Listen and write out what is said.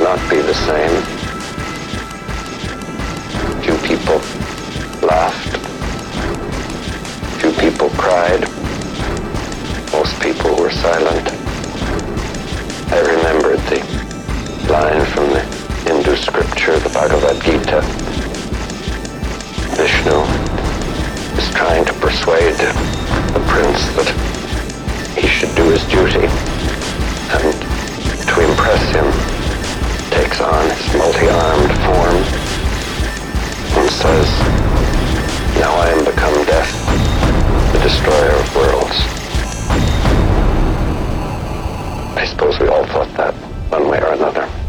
not be the same. Few people laughed. Few people cried. Most people were silent. I remembered the line from the Hindu scripture, the Bhagavad Gita. Vishnu is trying to persuade the prince that he should do his duty, and to impress him takes on his multi-armed form and says, "Now I am become death, the destroyer of worlds." I suppose we all thought that one way or another.